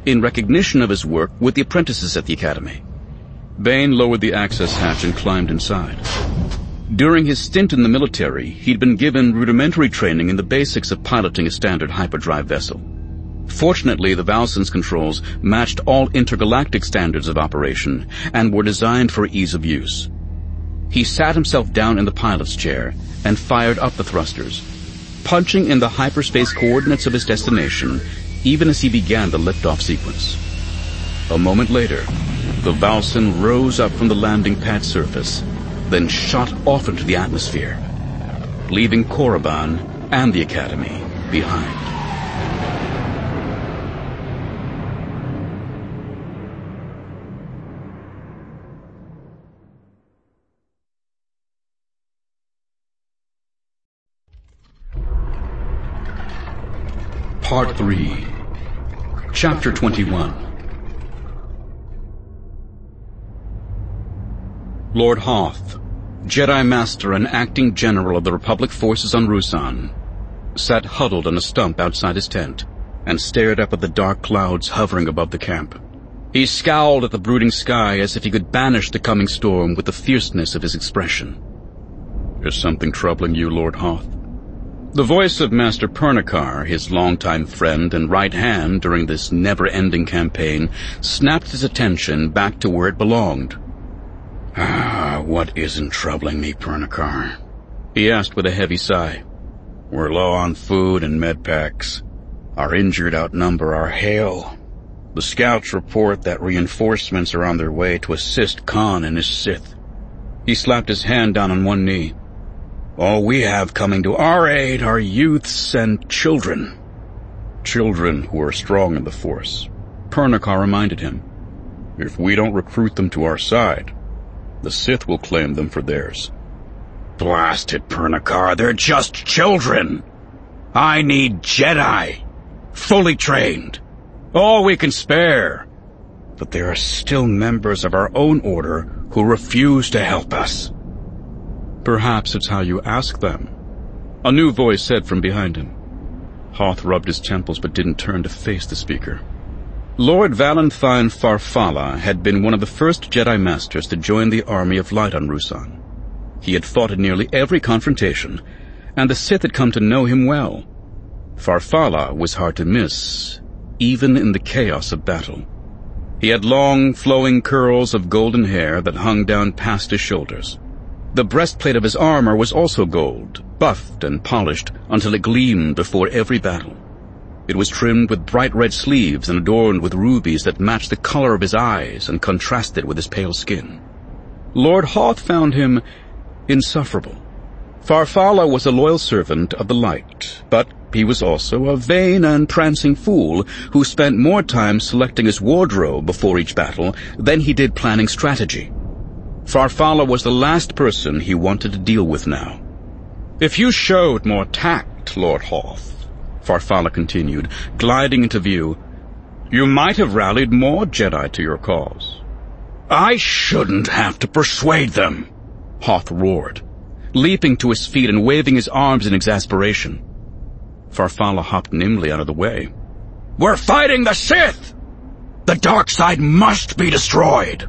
in recognition of his work with the apprentices at the academy. Bane lowered the access hatch and climbed inside. During his stint in the military, he'd been given rudimentary training in the basics of piloting a standard hyperdrive vessel. Fortunately, the Valsen's controls matched all intergalactic standards of operation and were designed for ease of use. He sat himself down in the pilot's chair and fired up the thrusters, punching in the hyperspace coordinates of his destination even as he began the liftoff sequence. A moment later, the Valsen rose up from the landing pad surface, then shot off into the atmosphere, leaving Korriban and the Academy behind. Part 3, Chapter 21. Lord Hoth, Jedi Master and Acting General of the Republic forces on Ruusan, sat huddled on a stump outside his tent and stared up at the dark clouds hovering above the camp. He scowled at the brooding sky as if he could banish the coming storm with the fierceness of his expression. "Is something troubling you, Lord Hoth?" The voice of Master Pernacar, his longtime friend and right hand during this never-ending campaign, snapped his attention back to where it belonged. "What isn't troubling me, Pernacar?" he asked with a heavy sigh. "We're low on food and med packs. Our injured outnumber our hail. The scouts report that reinforcements are on their way to assist Khan and his Sith." He slapped his hand down on one knee. "All we have coming to our aid are youths and children." "Children who are strong in the Force," Pernacar reminded him. "If we don't recruit them to our side, the Sith will claim them for theirs." "Blast it, Pernacar, they're just children. I need Jedi, fully trained, all we can spare. But there are still members of our own order who refuse to help us." "Perhaps it's how you ask them," a new voice said from behind him. Hoth rubbed his temples but didn't turn to face the speaker. Lord Valenthyne Farfalla had been one of the first Jedi Masters to join the Army of Light on Ruusan. He had fought in nearly every confrontation, and the Sith had come to know him well. Farfalla was hard to miss, even in the chaos of battle. He had long, flowing curls of golden hair that hung down past his shoulders. The breastplate of his armor was also gold, buffed and polished until it gleamed before every battle. It was trimmed with bright red sleeves and adorned with rubies that matched the color of his eyes and contrasted with his pale skin. Lord Hoth found him insufferable. Farfalla was a loyal servant of the light, but he was also a vain and prancing fool who spent more time selecting his wardrobe before each battle than he did planning strategy. Farfalla was the last person he wanted to deal with now. "If you showed more tact, Lord Hoth," Farfalla continued, gliding into view, "you might have rallied more Jedi to your cause." "I shouldn't have to persuade them," Hoth roared, leaping to his feet and waving his arms in exasperation. Farfalla hopped nimbly out of the way. "We're fighting the Sith! The dark side must be destroyed!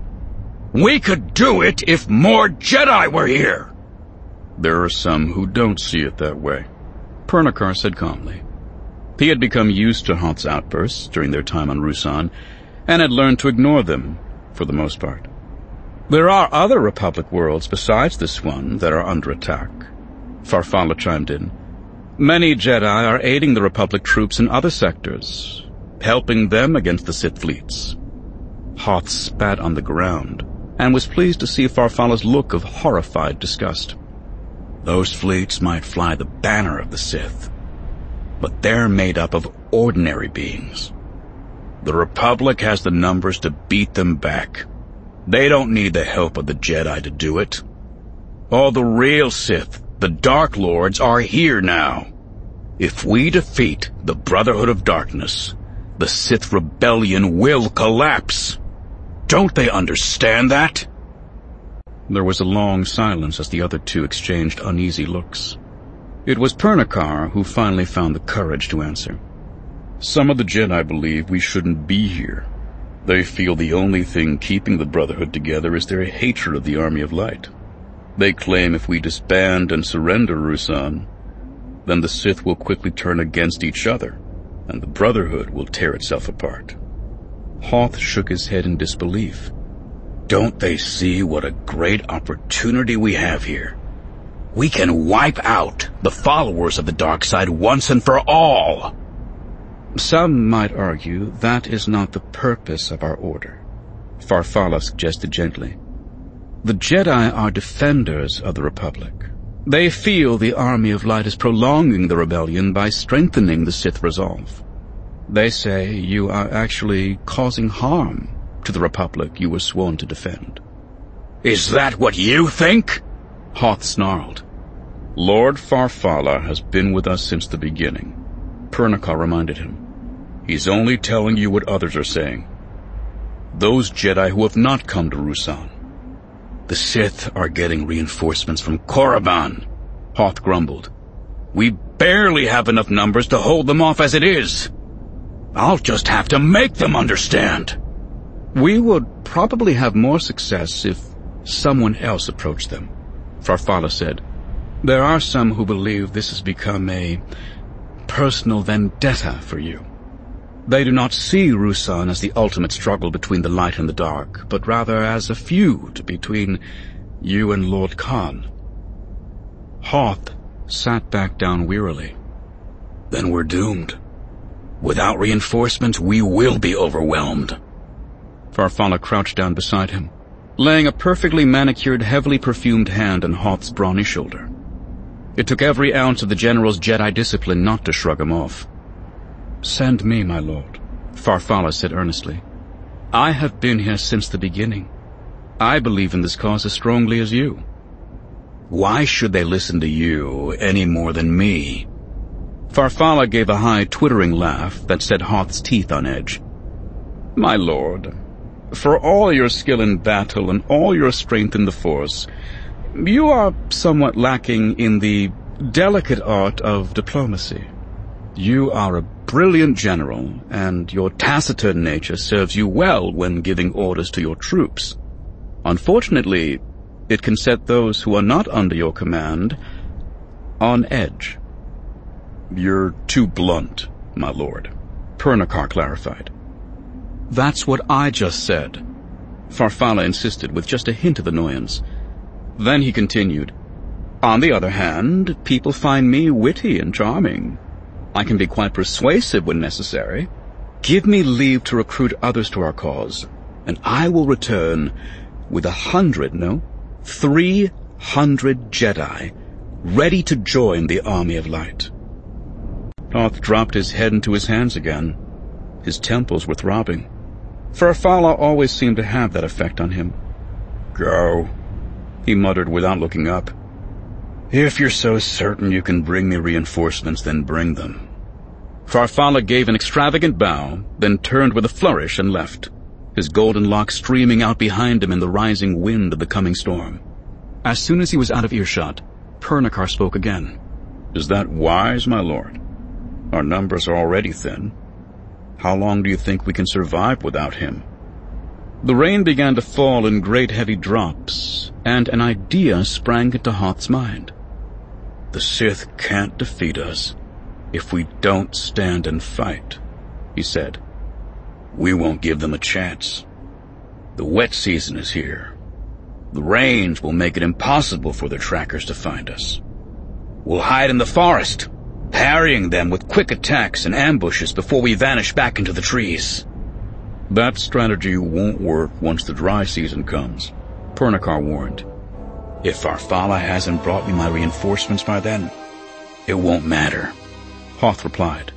We could do it if more Jedi were here!" "There are some who don't see it that way," Pernacar said calmly. He had become used to Hoth's outbursts during their time on Ruusan, and had learned to ignore them, for the most part. "There are other Republic worlds besides this one that are under attack," Farfalla chimed in. "Many Jedi are aiding the Republic troops in other sectors, helping them against the Sith fleets." Hoth spat on the ground, and was pleased to see Farfalla's look of horrified disgust. "Those fleets might fly the banner of the Sith, but they're made up of ordinary beings. The Republic has the numbers to beat them back. They don't need the help of the Jedi to do it. All the real Sith, the Dark Lords, are here now. If we defeat the Brotherhood of Darkness, the Sith Rebellion will collapse. Don't they understand that?" There was a long silence as the other two exchanged uneasy looks. It was Pernacar who finally found the courage to answer. Some of the Jedi believe we shouldn't be here. They feel the only thing keeping the Brotherhood together is their hatred of the Army of Light. They claim if we disband and surrender Ruusan, then the Sith will quickly turn against each other, and the Brotherhood will tear itself apart. Hoth shook his head in disbelief. Don't they see what a great opportunity we have here? We can wipe out the followers of the dark side once and for all. Some might argue that is not the purpose of our order, Farfalla suggested gently. The Jedi are defenders of the Republic. They feel the Army of Light is prolonging the rebellion by strengthening the Sith resolve. They say you are actually causing harm to the Republic you were sworn to defend. Is that what you think? Hoth snarled. Lord Farfalla has been with us since the beginning, Pernacar reminded him. He's only telling you what others are saying. Those Jedi who have not come to Ruusan. The Sith are getting reinforcements from Korriban, Hoth grumbled. We barely have enough numbers to hold them off as it is. I'll just have to make them understand. We would probably have more success if someone else approached them, Farfalla said. There are some who believe this has become a personal vendetta for you. They do not see Ruusan as the ultimate struggle between the light and the dark, but rather as a feud between you and Lord Khan. Hoth sat back down wearily. Then we're doomed. Without reinforcements, we will be overwhelmed. Farfalla crouched down beside him, laying a perfectly manicured, heavily perfumed hand on Hoth's brawny shoulder. It took every ounce of the General's Jedi discipline not to shrug him off. Send me, my lord, Farfalla said earnestly. I have been here since the beginning. I believe in this cause as strongly as you. Why should they listen to you any more than me? Farfalla gave a high, twittering laugh that set Hoth's teeth on edge. My lord, for all your skill in battle and all your strength in the Force, you are somewhat lacking in the delicate art of diplomacy. You are a brilliant general, and your taciturn nature serves you well when giving orders to your troops. Unfortunately, it can set those who are not under your command on edge. You're too blunt, my lord, Pernacar clarified. That's what I just said, Farfalla insisted with just a hint of annoyance. Then he continued, On the other hand, people find me witty and charming. I can be quite persuasive when necessary. Give me leave to recruit others to our cause, and I will return with 300 Jedi, ready to join the Army of Light. Hoth dropped his head into his hands again. His temples were throbbing. Farfalla always seemed to have that effect on him. Go, he muttered without looking up. If you're so certain you can bring me reinforcements, then bring them. Farfalla gave an extravagant bow, then turned with a flourish and left, his golden locks streaming out behind him in the rising wind of the coming storm. As soon as he was out of earshot, Pernacar spoke again. Is that wise, my lord? Our numbers are already thin. How long do you think we can survive without him? The rain began to fall in great heavy drops, and an idea sprang into Hoth's mind. The Sith can't defeat us if we don't stand and fight, he said. We won't give them a chance. The wet season is here. The rains will make it impossible for their trackers to find us. We'll hide in the forest, parrying them with quick attacks and ambushes before we vanish back into the trees. That strategy won't work once the dry season comes, Pernacar warned. If Farfalla hasn't brought me my reinforcements by then, it won't matter, Hoth replied.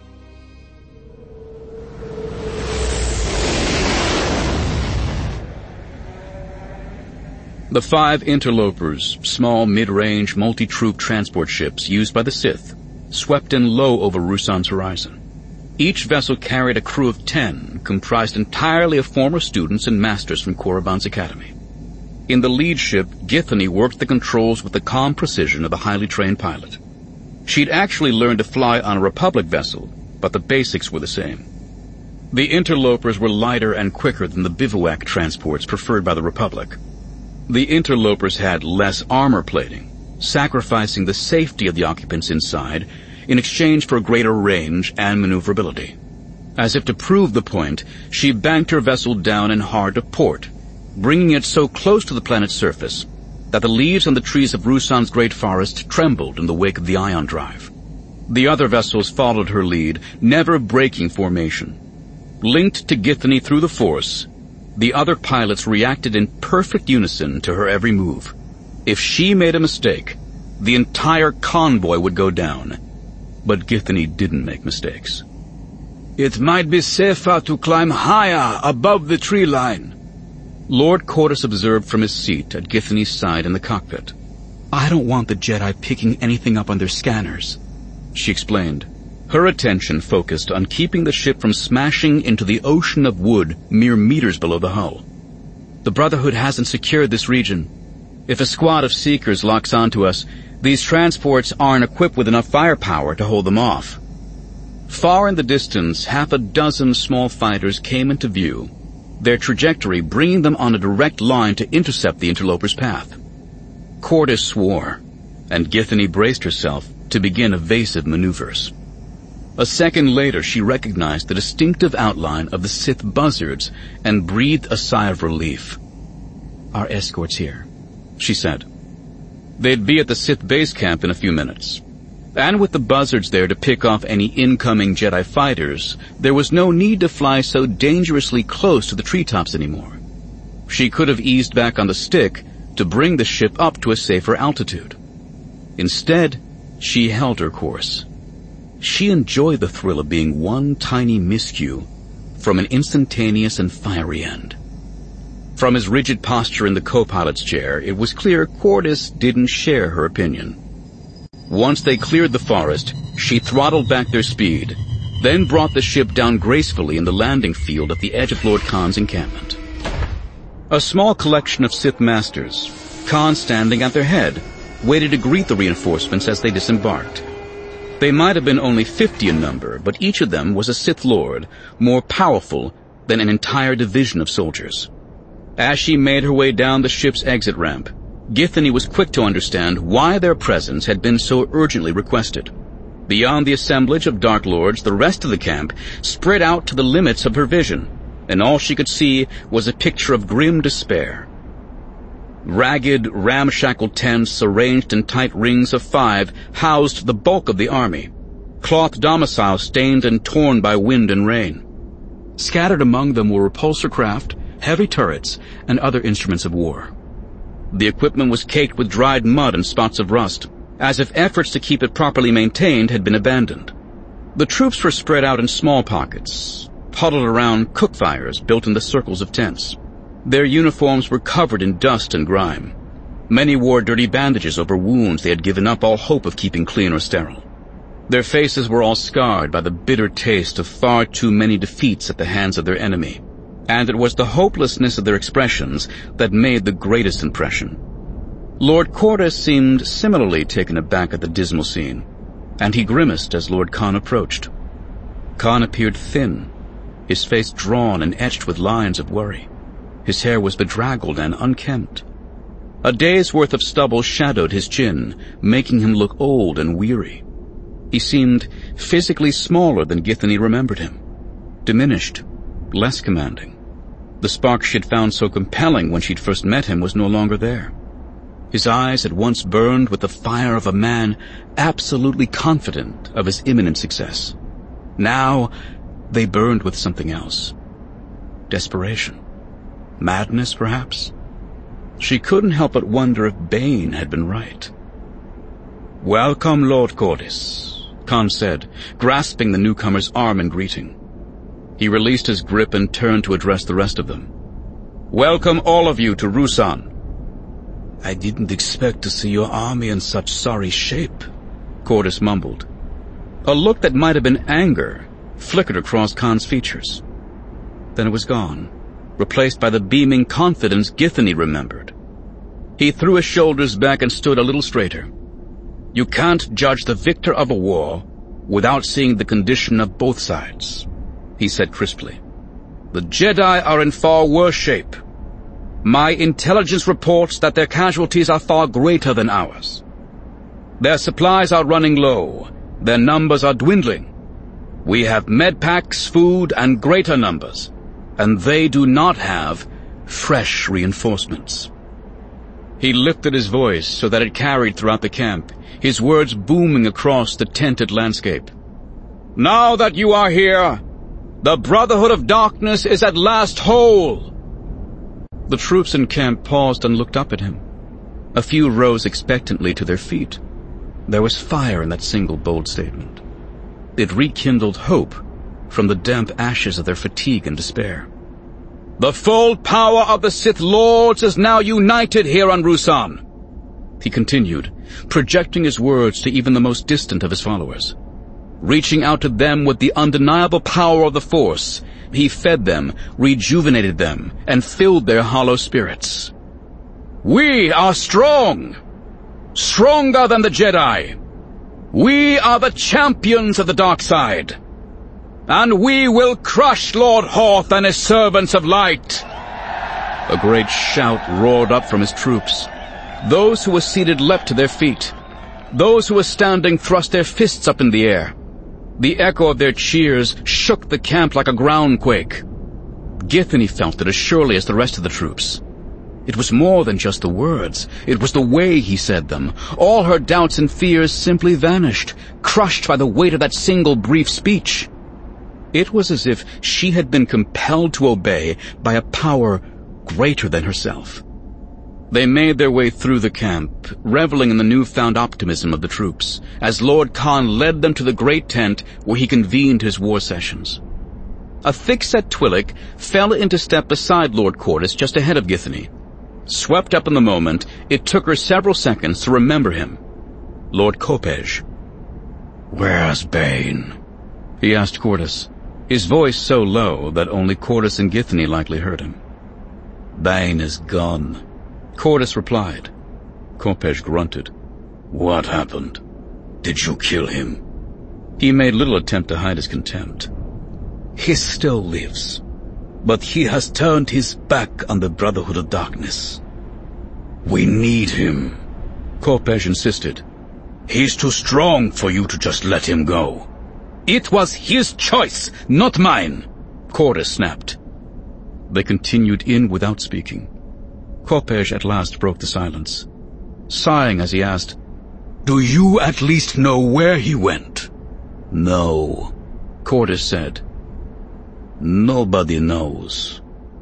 The 5 interlopers, small mid-range multi-troop transport ships used by the Sith, swept in low over Ruusan's horizon. Each vessel carried a crew of 10, comprised entirely of former students and masters from Korriban's academy. In the lead ship, Githany worked the controls with the calm precision of a highly trained pilot. She'd actually learned to fly on a Republic vessel, but the basics were the same. The interlopers were lighter and quicker than the bivouac transports preferred by the Republic. The interlopers had less armor plating, sacrificing the safety of the occupants inside in exchange for greater range and maneuverability. As if to prove the point, she banked her vessel down and hard to port, bringing it so close to the planet's surface that the leaves on the trees of Ruusan's great forest trembled in the wake of the ion drive. The other vessels followed her lead, never breaking formation. Linked to Githany through the Force, the other pilots reacted in perfect unison to her every move. If she made a mistake, the entire convoy would go down. But Githany didn't make mistakes. "It might be safer to climb higher above the tree line," Lord Cordis observed from his seat at Githany's side in the cockpit. "I don't want the Jedi picking anything up on their scanners," she explained, her attention focused on keeping the ship from smashing into the ocean of wood mere meters below the hull. "The Brotherhood hasn't secured this region. If a squad of Seekers locks onto us, these transports aren't equipped with enough firepower to hold them off." Far in the distance, half a dozen small fighters came into view, their trajectory bringing them on a direct line to intercept the interloper's path. Cordis swore, and Githany braced herself to begin evasive maneuvers. A second later, she recognized the distinctive outline of the Sith buzzards and breathed a sigh of relief. "Our escort's here," she said. They'd be at the Sith base camp in a few minutes. And with the buzzards there to pick off any incoming Jedi fighters, there was no need to fly so dangerously close to the treetops anymore. She could have eased back on the stick to bring the ship up to a safer altitude. Instead, she held her course. She enjoyed the thrill of being one tiny miscue from an instantaneous and fiery end. From his rigid posture in the co-pilot's chair, it was clear Cordis didn't share her opinion. Once they cleared the forest, she throttled back their speed, then brought the ship down gracefully in the landing field at the edge of Lord Khan's encampment. A small collection of Sith masters, Khan standing at their head, waited to greet the reinforcements as they disembarked. They might have been only 50 in number, but each of them was a Sith Lord, more powerful than an entire division of soldiers. As she made her way down the ship's exit ramp, Githany was quick to understand why their presence had been so urgently requested. Beyond the assemblage of Dark Lords, the rest of the camp spread out to the limits of her vision, and all she could see was a picture of grim despair. Ragged, ramshackle tents arranged in tight rings of 5 housed the bulk of the army, cloth domiciles stained and torn by wind and rain. Scattered among them were repulsor craft, heavy turrets, and other instruments of war. The equipment was caked with dried mud and spots of rust, as if efforts to keep it properly maintained had been abandoned. The troops were spread out in small pockets, huddled around cook fires built in the circles of tents. Their uniforms were covered in dust and grime. Many wore dirty bandages over wounds they had given up all hope of keeping clean or sterile. Their faces were all scarred by the bitter taste of far too many defeats at the hands of their enemy, and it was the hopelessness of their expressions that made the greatest impression. Lord Cordis seemed similarly taken aback at the dismal scene, and he grimaced as Lord Khan approached. Khan appeared thin, his face drawn and etched with lines of worry. His hair was bedraggled and unkempt. A day's worth of stubble shadowed his chin, making him look old and weary. He seemed physically smaller than Githany remembered him, diminished, less commanding. The spark she'd found so compelling when she'd first met him was no longer there. His eyes had once burned with the fire of a man absolutely confident of his imminent success. Now they burned with something else. Desperation. Madness, perhaps? She couldn't help but wonder if Bane had been right. "Welcome, Lord Cordis," Khan said, grasping the newcomer's arm in greeting. He released his grip and turned to address the rest of them. "Welcome all of you to Ruusan." "I didn't expect to see your army in such sorry shape," Cordis mumbled. A look that might have been anger flickered across Khan's features. Then it was gone, replaced by the beaming confidence Githany remembered. He threw his shoulders back and stood a little straighter. "You can't judge the victor of a war without seeing the condition of both sides. He said crisply, "The Jedi are in far worse shape. My intelligence reports that their casualties are far greater than ours. Their supplies are running low. Their numbers are dwindling. We have med packs, food, and greater numbers, and they do not have fresh reinforcements." He lifted his voice so that it carried throughout the camp, his words booming across the tented landscape. "Now that you are here, the Brotherhood of Darkness is at last whole." The troops in camp paused and looked up at him. A few rose expectantly to their feet. There was fire in that single bold statement. It rekindled hope from the damp ashes of their fatigue and despair. "The full power of the Sith Lords is now united here on Ruusan," he continued, projecting his words to even the most distant of his followers. Reaching out to them with the undeniable power of the Force, he fed them, rejuvenated them, and filled their hollow spirits. "We are strong, stronger than the Jedi. We are the champions of the dark side. And we will crush Lord Hoth and his servants of light." A great shout roared up from his troops. Those who were seated leapt to their feet. Those who were standing thrust their fists up in the air. The echo of their cheers shook the camp like a groundquake. Githany felt it as surely as the rest of the troops. It was more than just the words. It was the way he said them. All her doubts and fears simply vanished, crushed by the weight of that single brief speech. It was as if she had been compelled to obey by a power greater than herself. They made their way through the camp, reveling in the newfound optimism of the troops, as Lord Khan led them to the great tent where he convened his war sessions. A thick-set Twi'lek fell into step beside Lord Qordis just ahead of Githany. Swept up in the moment, it took her several seconds to remember him. Lord Kopej. "Where's Bane?" he asked Qordis, his voice so low that only Qordis and Githany likely heard him. "Bane is gone," Qordis replied. Kopej grunted. "What happened? Did you kill him?" He made little attempt to hide his contempt. "He still lives, but he has turned his back on the Brotherhood of Darkness." "We need him," Kopej insisted. "He's too strong for you to just let him go." "It was his choice, not mine," Qordis snapped. They continued in without speaking. Kopej at last broke the silence, sighing as he asked, "Do you at least know where he went?" "No," Qordis said. "Nobody knows."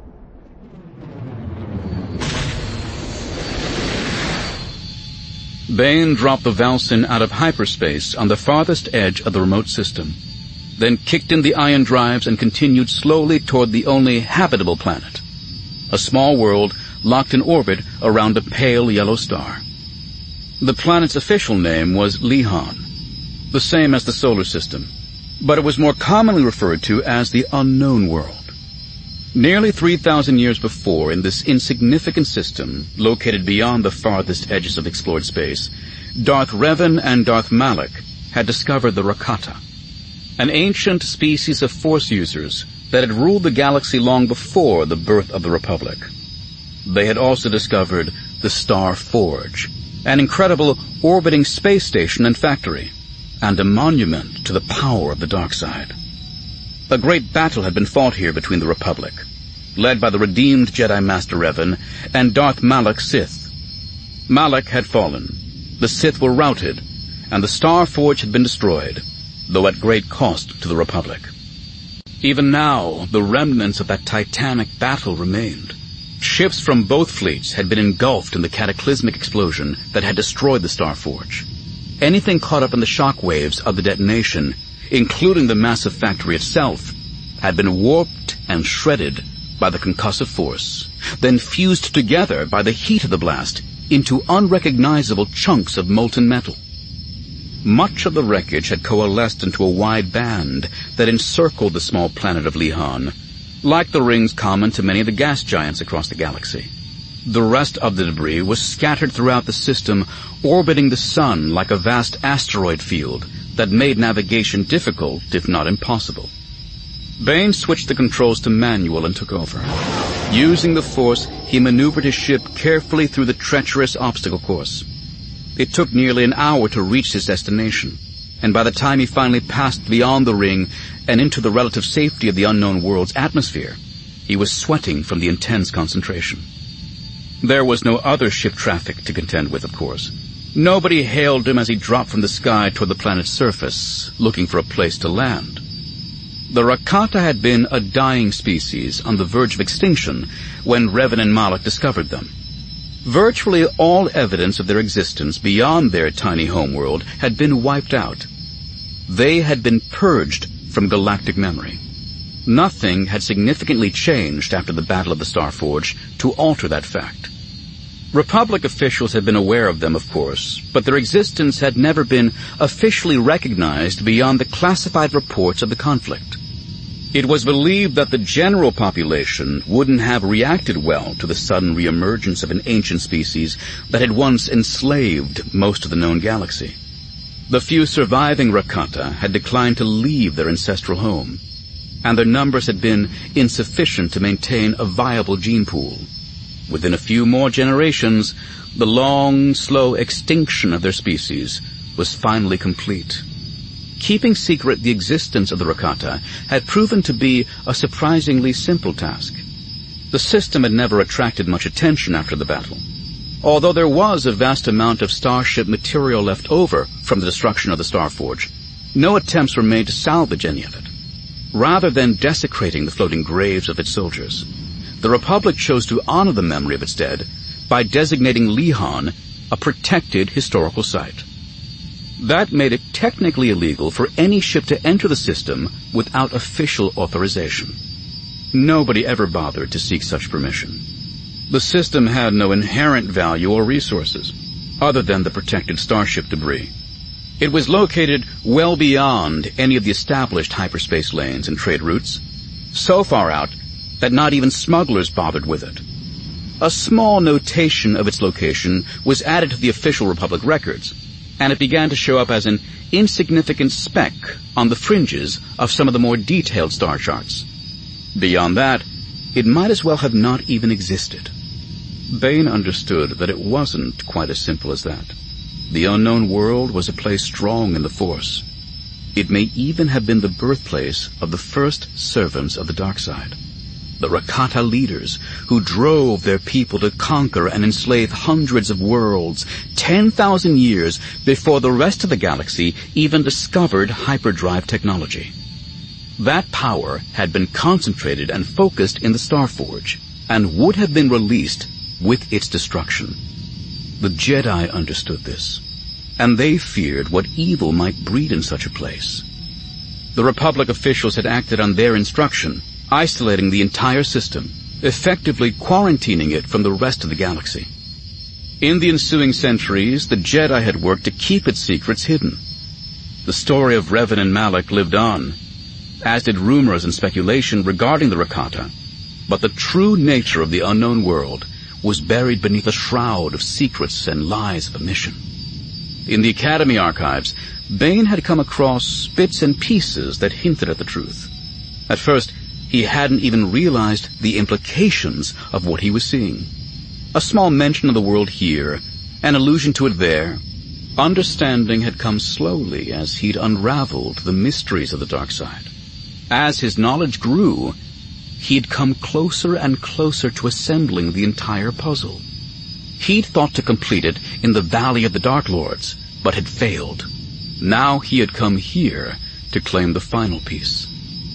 Bane dropped the Valsin out of hyperspace on the farthest edge of the remote system, then kicked in the ion drives and continued slowly toward the only habitable planet, a small world locked in orbit around a pale yellow star. The planet's official name was Lihan, the same as the solar system, but it was more commonly referred to as the Unknown World. Nearly 3,000 years before, in this insignificant system, located beyond the farthest edges of explored space, Darth Revan and Darth Malak had discovered the Rakata, an ancient species of Force users that had ruled the galaxy long before the birth of the Republic. They had also discovered the Star Forge, an incredible orbiting space station and factory, and a monument to the power of the dark side. A great battle had been fought here between the Republic, led by the redeemed Jedi Master Revan and Darth Malak Sith. Malak had fallen, the Sith were routed, and the Star Forge had been destroyed, though at great cost to the Republic. Even now, the remnants of that titanic battle remained. Ships from both fleets had been engulfed in the cataclysmic explosion that had destroyed the Star Forge. Anything caught up in the shock waves of the detonation, including the massive factory itself, had been warped and shredded by the concussive force, then fused together by the heat of the blast into unrecognizable chunks of molten metal. Much of the wreckage had coalesced into a wide band that encircled the small planet of Lihan, like the rings common to many of the gas giants across the galaxy. The rest of the debris was scattered throughout the system, orbiting the sun like a vast asteroid field that made navigation difficult, if not impossible. Bane switched the controls to manual and took over. Using the Force, he maneuvered his ship carefully through the treacherous obstacle course. It took nearly an hour to reach his destination, and by the time he finally passed beyond the ring and into the relative safety of the unknown world's atmosphere, he was sweating from the intense concentration. There was no other ship traffic to contend with, of course. Nobody hailed him as he dropped from the sky toward the planet's surface, looking for a place to land. The Rakata had been a dying species on the verge of extinction when Revan and Malak discovered them. Virtually all evidence of their existence beyond their tiny homeworld had been wiped out. They had been purged from galactic memory. Nothing had significantly changed after the Battle of the Starforge to alter that fact. Republic officials had been aware of them, of course, but their existence had never been officially recognized beyond the classified reports of the conflict. It was believed that the general population wouldn't have reacted well to the sudden reemergence of an ancient species that had once enslaved most of the known galaxy. The few surviving Rakata had declined to leave their ancestral home, and their numbers had been insufficient to maintain a viable gene pool. Within a few more generations, the long, slow extinction of their species was finally complete. Keeping secret the existence of the Rakata had proven to be a surprisingly simple task. The system had never attracted much attention after the battle. Although there was a vast amount of starship material left over from the destruction of the Starforge, no attempts were made to salvage any of it. Rather than desecrating the floating graves of its soldiers, the Republic chose to honor the memory of its dead by designating Lihan a protected historical site. That made it technically illegal for any ship to enter the system without official authorization. Nobody ever bothered to seek such permission. The system had no inherent value or resources, other than the protected starship debris. It was located well beyond any of the established hyperspace lanes and trade routes, so far out that not even smugglers bothered with it. A small notation of its location was added to the official Republic records, and it began to show up as an insignificant speck on the fringes of some of the more detailed star charts. Beyond that, it might as well have not even existed. Bane understood that it wasn't quite as simple as that. The unknown world was a place strong in the Force. It may even have been the birthplace of the first servants of the dark side. The Rakata leaders who drove their people to conquer and enslave hundreds of worlds 10,000 years before the rest of the galaxy even discovered hyperdrive technology. That power had been concentrated and focused in the Starforge and would have been released with its destruction. The Jedi understood this, and they feared what evil might breed in such a place. The Republic officials had acted on their instruction, isolating the entire system, effectively quarantining it from the rest of the galaxy. In the ensuing centuries, the Jedi had worked to keep its secrets hidden. The story of Revan and Malak lived on, as did rumors and speculation regarding the Rakata, but the true nature of the unknown world was buried beneath a shroud of secrets and lies of omission. In the Academy archives, Bane had come across bits and pieces that hinted at the truth. At first, he hadn't even realized the implications of what he was seeing. A small mention of the world here, an allusion to it there. Understanding had come slowly as he'd unraveled the mysteries of the dark side. As his knowledge grew, he'd come closer and closer to assembling the entire puzzle. He'd thought to complete it in the Valley of the Dark Lords, but had failed. Now he had come here to claim the final piece.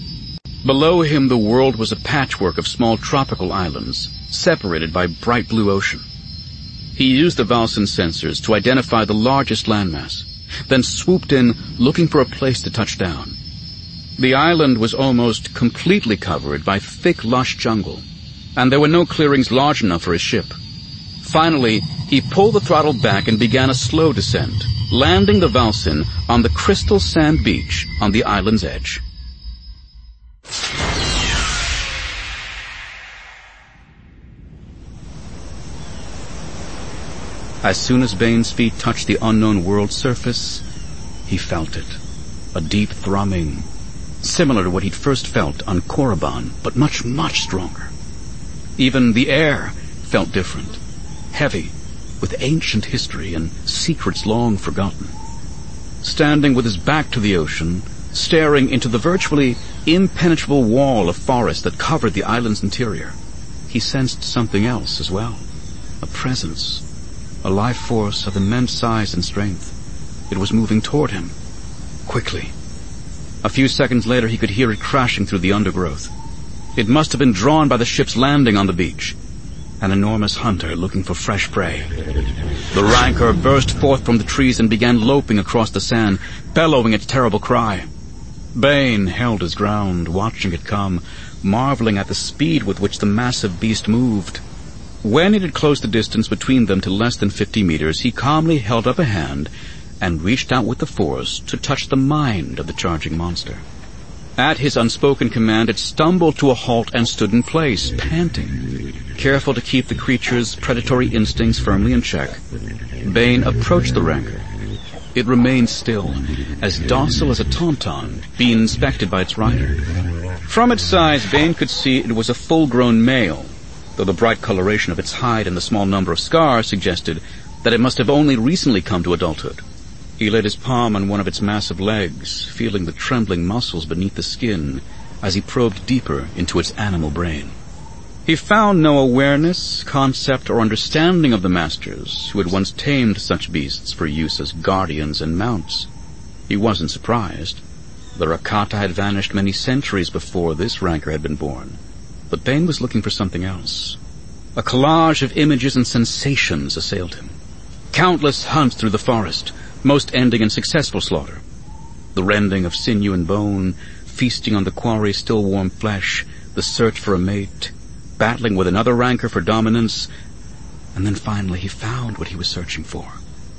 Below him the world was a patchwork of small tropical islands, separated by bright blue ocean. He used the Valsen sensors to identify the largest landmass, then swooped in looking for a place to touch down. The island was almost completely covered by thick, lush jungle, and there were no clearings large enough for his ship. Finally, he pulled the throttle back and began a slow descent, landing the Valsen on the crystal sand beach on the island's edge. As soon as Bane's feet touched the unknown world's surface, he felt it. a deep thrumming, similar to what he'd first felt on Korriban, but much, much stronger. Even the air felt different, heavy, with ancient history and secrets long forgotten. Standing with his back to the ocean, staring into the virtually impenetrable wall of forest that covered the island's interior, he sensed something else as well. A presence, a life force of immense size and strength. It was moving toward him, quickly. A few seconds later he could hear it crashing through the undergrowth. It must have been drawn by the ship's landing on the beach. An enormous hunter looking for fresh prey. The rancor burst forth from the trees and began loping across the sand, bellowing its terrible cry. Bane held his ground, watching it come, marveling at the speed with which the massive beast moved. When it had closed the distance between them to less than 50 meters, he calmly held up a hand and reached out with the force to touch the mind of the charging monster. At his unspoken command, it stumbled to a halt and stood in place, panting, careful to keep the creature's predatory instincts firmly in check. Bane approached the rancor. It remained still, as docile as a tauntaun being inspected by its rider. From its size, Bane could see it was a full-grown male, though the bright coloration of its hide and the small number of scars suggested that it must have only recently come to adulthood. He laid his palm on one of its massive legs, feeling the trembling muscles beneath the skin as he probed deeper into its animal brain. He found no awareness, concept, or understanding of the masters who had once tamed such beasts for use as guardians and mounts. He wasn't surprised. The Rakata had vanished many centuries before this rancor had been born. But Bane was looking for something else. A collage of images and sensations assailed him. Countless hunts through the forest, most ending in successful slaughter. The rending of sinew and bone, feasting on the quarry's still warm flesh, the search for a mate, battling with another rancor for dominance, and then finally he found what he was searching for.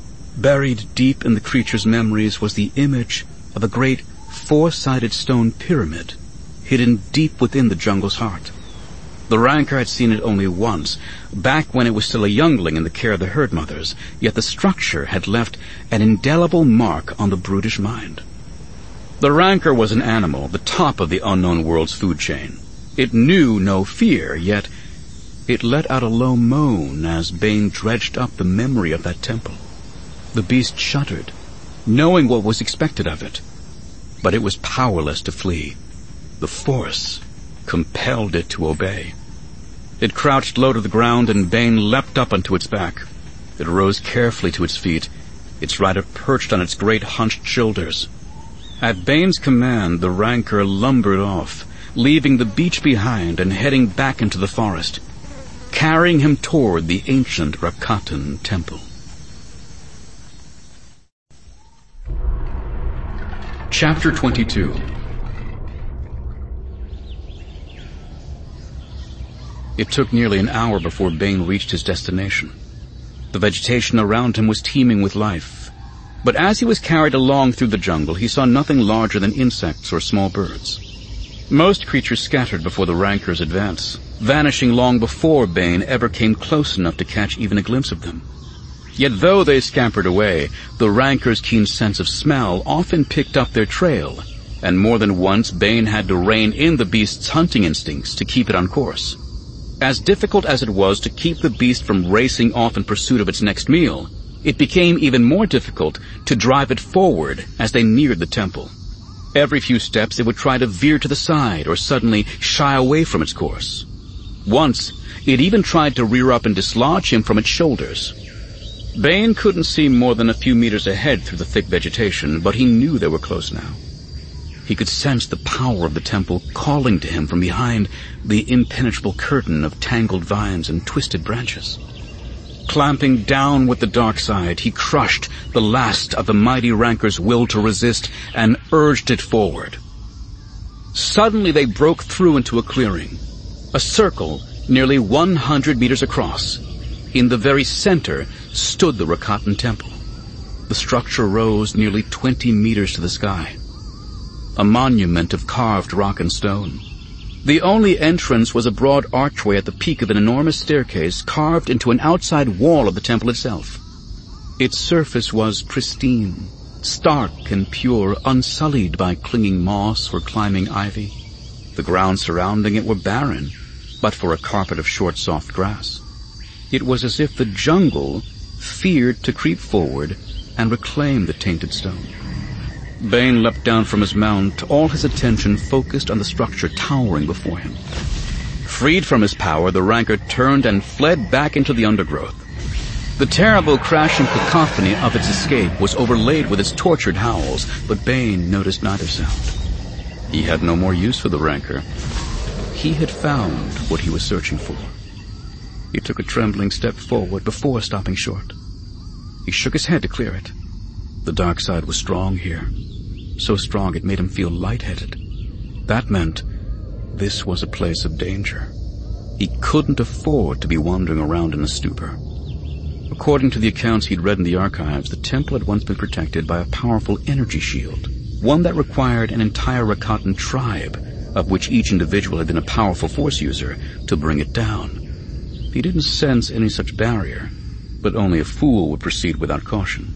Buried deep in the creature's memories was the image of a great four-sided stone pyramid, hidden deep within the jungle's heart. The rancor had seen it only once, back when it was still a youngling in the care of the herd mothers, yet the structure had left an indelible mark on the brutish mind. The rancor was an animal, the top of the unknown world's food chain. It knew no fear, yet it let out a low moan as Bane dredged up the memory of that temple. The beast shuddered, knowing what was expected of it, but it was powerless to flee. The force compelled it to obey. It crouched low to the ground, and Bane leapt up onto its back. It rose carefully to its feet, its rider perched on its great hunched shoulders. At Bane's command, the rancor lumbered off, leaving the beach behind and heading back into the forest, carrying him toward the ancient Rakatan temple. Chapter 22. It took nearly an hour before Bane reached his destination. The vegetation around him was teeming with life, but as he was carried along through the jungle, he saw nothing larger than insects or small birds. Most creatures scattered before the rancor's advance, vanishing long before Bane ever came close enough to catch even a glimpse of them. Yet though they scampered away, the rancor's keen sense of smell often picked up their trail, and more than once Bane had to rein in the beast's hunting instincts to keep it on course. As difficult as it was to keep the beast from racing off in pursuit of its next meal, it became even more difficult to drive it forward as they neared the temple. Every few steps it would try to veer to the side or suddenly shy away from its course. Once, it even tried to rear up and dislodge him from its shoulders. Bane couldn't see more than a few meters ahead through the thick vegetation, but he knew they were close now. He could sense the power of the temple calling to him from behind the impenetrable curtain of tangled vines and twisted branches. Clamping down with the dark side, he crushed the last of the mighty rancor's will to resist and urged it forward. Suddenly they broke through into a clearing, a circle nearly 100 meters across. In the very center stood the Rakatan temple. The structure rose nearly 20 meters to the sky, a monument of carved rock and stone. The only entrance was a broad archway at the peak of an enormous staircase carved into an outside wall of the temple itself. Its surface was pristine, stark and pure, unsullied by clinging moss or climbing ivy. The ground surrounding it were barren, but for a carpet of short, soft grass. It was as if the jungle feared to creep forward and reclaim the tainted stone. Bane leapt down from his mount, all his attention focused on the structure towering before him. Freed from his power, the ranker turned and fled back into the undergrowth. The terrible crashing cacophony of its escape was overlaid with its tortured howls, but Bane noticed neither sound. He had no more use for the ranker. He had found what he was searching for. He took a trembling step forward before stopping short. He shook his head to clear it. The dark side was strong here, so strong it made him feel lightheaded. That meant this was a place of danger. He couldn't afford to be wandering around in a stupor. According to the accounts he'd read in the archives, the temple had once been protected by a powerful energy shield, one that required an entire Rakatan tribe, of which each individual had been a powerful force user, to bring it down. He didn't sense any such barrier, but only a fool would proceed without caution.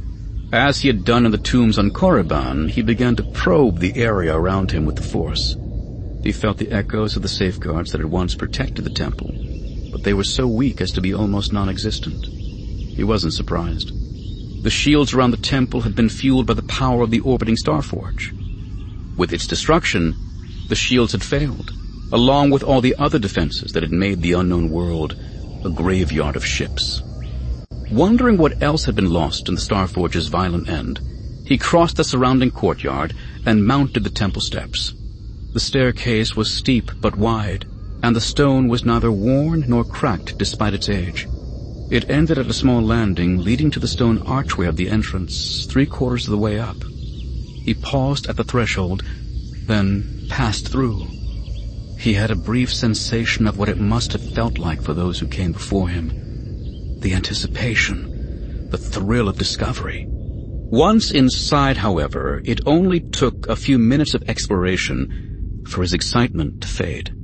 As he had done in the tombs on Korriban, he began to probe the area around him with the force. He felt the echoes of the safeguards that had once protected the temple, but they were so weak as to be almost non-existent. He wasn't surprised. The shields around the temple had been fueled by the power of the orbiting Starforge. With its destruction, the shields had failed, along with all the other defenses that had made the unknown world a graveyard of ships. Wondering what else had been lost in the Starforge's violent end, he crossed the surrounding courtyard and mounted the temple steps. The staircase was steep but wide, and the stone was neither worn nor cracked despite its age. It ended at a small landing leading to the stone archway of the entrance, 3/4 of the way up. He paused at the threshold, then passed through. He had a brief sensation of what it must have felt like for those who came before him. The anticipation, the thrill of discovery. Once inside, however, it only took a few minutes of exploration for his excitement to fade.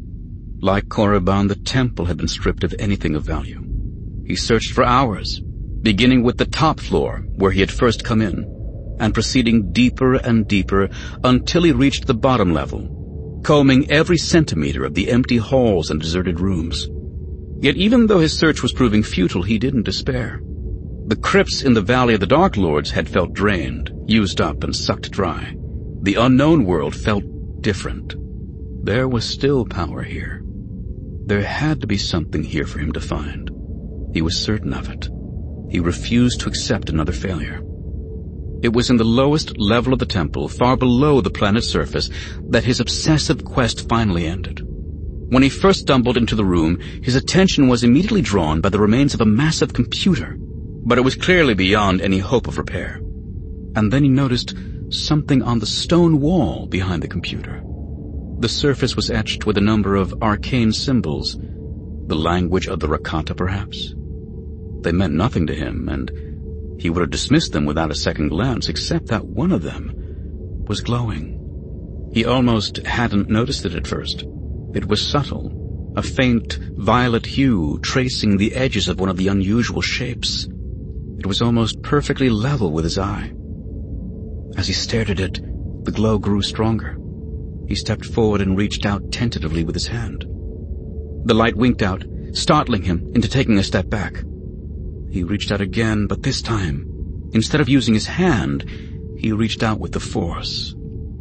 Like Korriban, the temple had been stripped of anything of value. He searched for hours, beginning with the top floor where he had first come in, and proceeding deeper and deeper until he reached the bottom level, combing every centimeter of the empty halls and deserted rooms. Yet even though his search was proving futile, he didn't despair. The crypts in the Valley of the Dark Lords had felt drained, used up, and sucked dry. The unknown world felt different. There was still power here. There had to be something here for him to find. He was certain of it. He refused to accept another failure. It was in the lowest level of the temple, far below the planet's surface, that his obsessive quest finally ended. When he first stumbled into the room, his attention was immediately drawn by the remains of a massive computer, but it was clearly beyond any hope of repair. And then he noticed something on the stone wall behind the computer. The surface was etched with a number of arcane symbols, the language of the Rakata, perhaps. They meant nothing to him, and he would have dismissed them without a second glance, except that one of them was glowing. He almost hadn't noticed it at first. It was subtle, a faint violet hue tracing the edges of one of the unusual shapes. It was almost perfectly level with his eye. As he stared at it, the glow grew stronger. He stepped forward and reached out tentatively with his hand. The light winked out, startling him into taking a step back. He reached out again, but this time, instead of using his hand, he reached out with the force.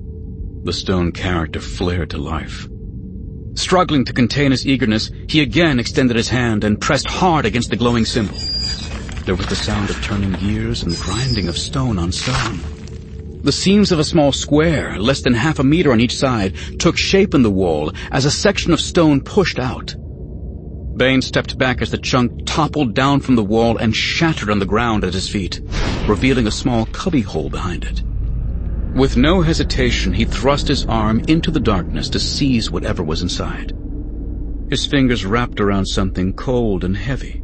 The stone character flared to life. Struggling to contain his eagerness, he again extended his hand and pressed hard against the glowing symbol. There was the sound of turning gears and the grinding of stone on stone. The seams of a small square, less than 1/2 meter on each side, took shape in the wall as a section of stone pushed out. Bane stepped back as the chunk toppled down from the wall and shattered on the ground at his feet, revealing a small cubbyhole behind it. With no hesitation, he thrust his arm into the darkness to seize whatever was inside. His fingers wrapped around something cold and heavy.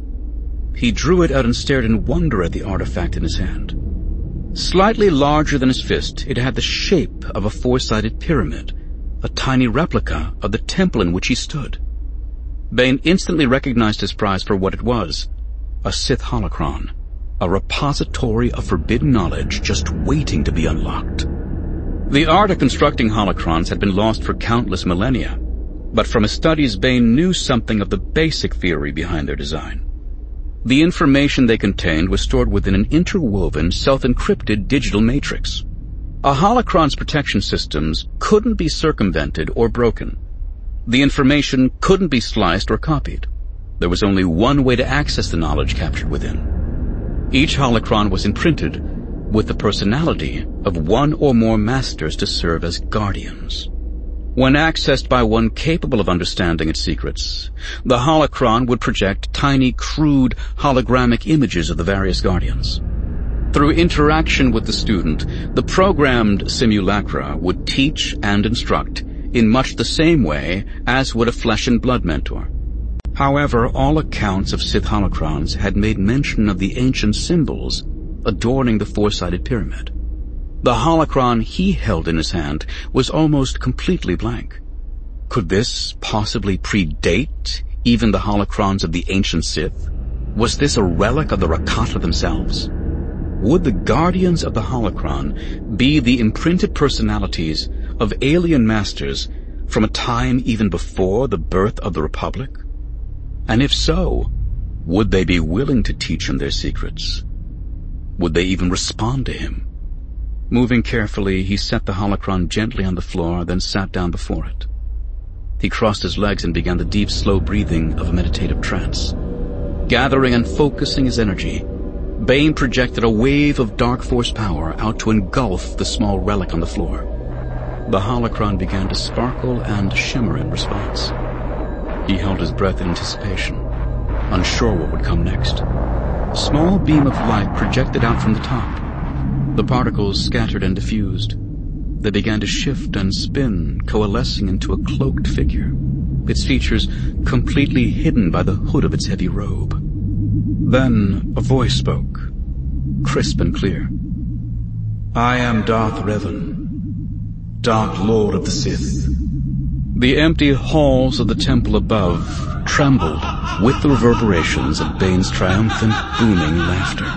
He drew it out and stared in wonder at the artifact in his hand. Slightly larger than his fist, it had the shape of a 4-sided pyramid, a tiny replica of the temple in which he stood. Bane instantly recognized his prize for what it was, a Sith holocron. A repository of forbidden knowledge just waiting to be unlocked. The art of constructing holocrons had been lost for countless millennia, but from his studies Bane knew something of the basic theory behind their design. The information they contained was stored within an interwoven, self-encrypted digital matrix. A holocron's protection systems couldn't be circumvented or broken. The information couldn't be sliced or copied. There was only one way to access the knowledge captured within. Each holocron was imprinted with the personality of one or more masters to serve as guardians. When accessed by one capable of understanding its secrets, the holocron would project tiny, crude, hologrammic images of the various guardians. Through interaction with the student, the programmed simulacra would teach and instruct in much the same way as would a flesh and blood mentor. However, all accounts of Sith holocrons had made mention of the ancient symbols adorning the four-sided pyramid. The holocron he held in his hand was almost completely blank. Could this possibly predate even the holocrons of the ancient Sith? Was this a relic of the Rakata themselves? Would the guardians of the holocron be the imprinted personalities of alien masters from a time even before the birth of the Republic? And if so, would they be willing to teach him their secrets? Would they even respond to him? Moving carefully, he set the holocron gently on the floor, then sat down before it. He crossed his legs and began the deep, slow breathing of a meditative trance. Gathering and focusing his energy, Bane projected a wave of dark force power out to engulf the small relic on the floor. The holocron began to sparkle and shimmer in response. He held his breath in anticipation, unsure what would come next. A small beam of light projected out from the top. The particles scattered and diffused. They began to shift and spin, coalescing into a cloaked figure, its features completely hidden by the hood of its heavy robe. Then a voice spoke, crisp and clear. "I am Darth Revan, Dark Lord of the Sith." The empty halls of the temple above trembled with the reverberations of Bane's triumphant, booming laughter.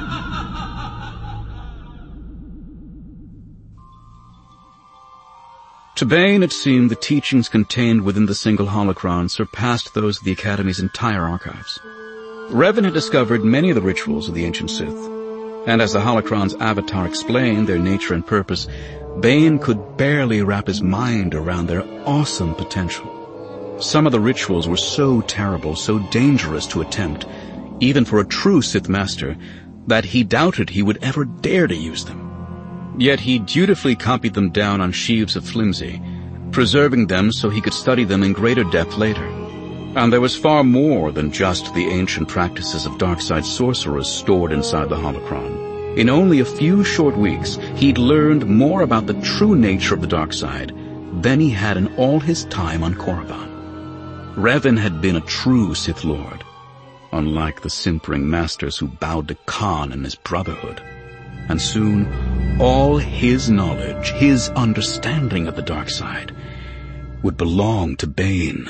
To Bane, it seemed the teachings contained within the single holocron surpassed those of the Academy's entire archives. Revan had discovered many of the rituals of the ancient Sith, and as the holocron's avatar explained their nature and purpose, Bane could barely wrap his mind around their awesome potential. Some of the rituals were so terrible, so dangerous to attempt, even for a true Sith master, that he doubted he would ever dare to use them. Yet he dutifully copied them down on sheaves of flimsy, preserving them so he could study them in greater depth later. And there was far more than just the ancient practices of dark-side sorcerers stored inside the holocron. In only a few short weeks, he'd learned more about the true nature of the dark side than he had in all his time on Korriban. Revan had been a true Sith Lord, unlike the simpering masters who bowed to Khan and his Brotherhood. And soon, all his knowledge, his understanding of the dark side, would belong to Bane.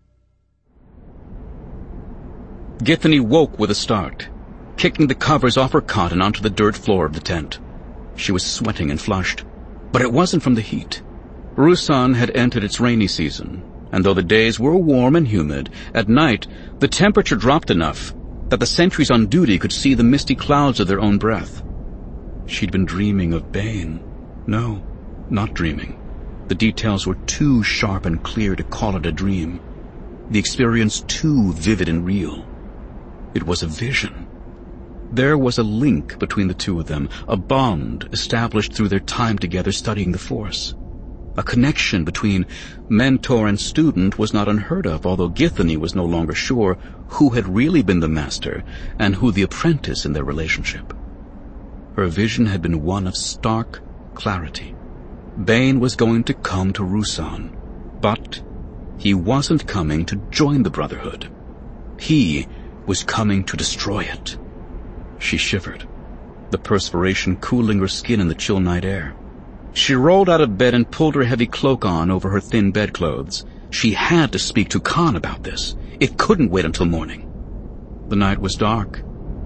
Githany woke with a start, kicking the covers off her cot and onto the dirt floor of the tent. She was sweating and flushed, but it wasn't from the heat. Ruusan had entered its rainy season, and though the days were warm and humid, at night the temperature dropped enough that the sentries on duty could see the misty clouds of their own breath. She'd been dreaming of Bane. No, not dreaming. The details were too sharp and clear to call it a dream. The experience too vivid and real. It was a vision. There was a link between the two of them, a bond established through their time together studying the Force. A connection between mentor and student was not unheard of, although Githany was no longer sure who had really been the master and who the apprentice in their relationship. Her vision had been one of stark clarity. Bane was going to come to Ruusan, but he wasn't coming to join the Brotherhood. He was coming to destroy it. She shivered, the perspiration cooling her skin in the chill night air. She rolled out of bed and pulled her heavy cloak on over her thin bedclothes. She had to speak to Khan about this. It couldn't wait until morning. The night was dark,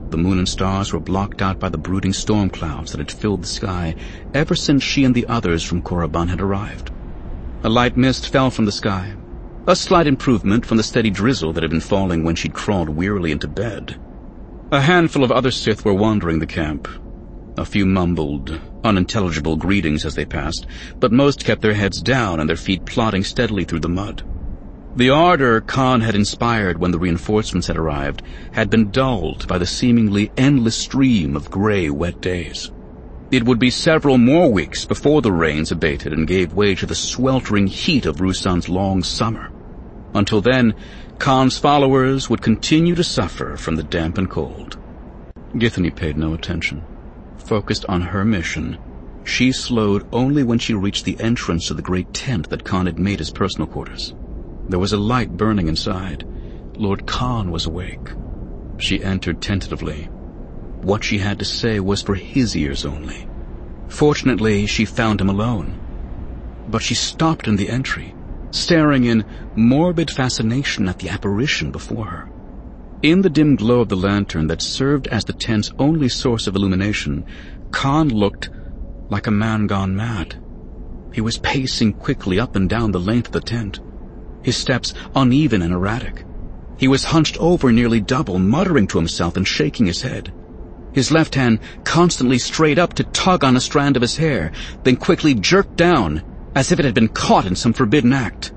The moon and stars were blocked out by the brooding storm clouds that had filled the sky ever since she and the others from Korriban had arrived. A light mist fell from the sky, a slight improvement from the steady drizzle that had been falling when she'd crawled wearily into bed. A handful of other Sith were wandering the camp. A few mumbled, unintelligible greetings as they passed, but most kept their heads down and their feet plodding steadily through the mud. The ardor Khan had inspired when the reinforcements had arrived had been dulled by the seemingly endless stream of gray, wet days. It would be several more weeks before the rains abated and gave way to the sweltering heat of Ruusan's long summer. Until then, Khan's followers would continue to suffer from the damp and cold. Githany paid no attention. Focused on her mission, she slowed only when she reached the entrance to the great tent that Khan had made his personal quarters. There was a light burning inside. Lord Khan was awake. She entered tentatively. What she had to say was for his ears only. Fortunately, she found him alone. But she stopped in the entry, staring in morbid fascination at the apparition before her. In the dim glow of the lantern that served as the tent's only source of illumination, Khan looked like a man gone mad. He was pacing quickly up and down the length of the tent, his steps uneven and erratic. He was hunched over nearly double, muttering to himself and shaking his head. His left hand constantly strayed up to tug on a strand of his hair, then quickly jerked down as if it had been caught in some forbidden act.